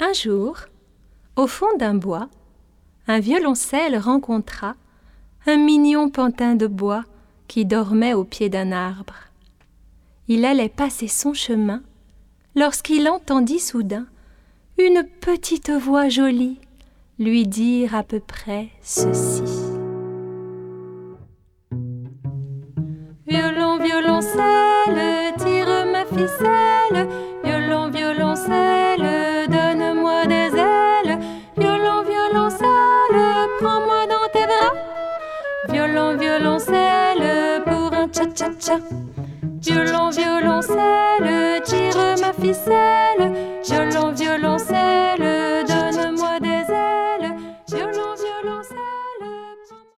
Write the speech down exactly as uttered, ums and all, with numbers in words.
Un jour, au fond d'un bois, un violoncelle rencontra un mignon pantin de bois qui dormait au pied d'un arbre. Il allait passer son chemin lorsqu'il entendit soudain une petite voix jolie lui dire à peu près ceci. Violon, violoncelle, tire ma ficelle. Violon, violoncelle, donne-moi des ailes. Violon, violoncelle, prends-moi dans tes bras. Violon, violoncelle, pour un cha-cha-cha. Violon, violoncelle, tire ma ficelle.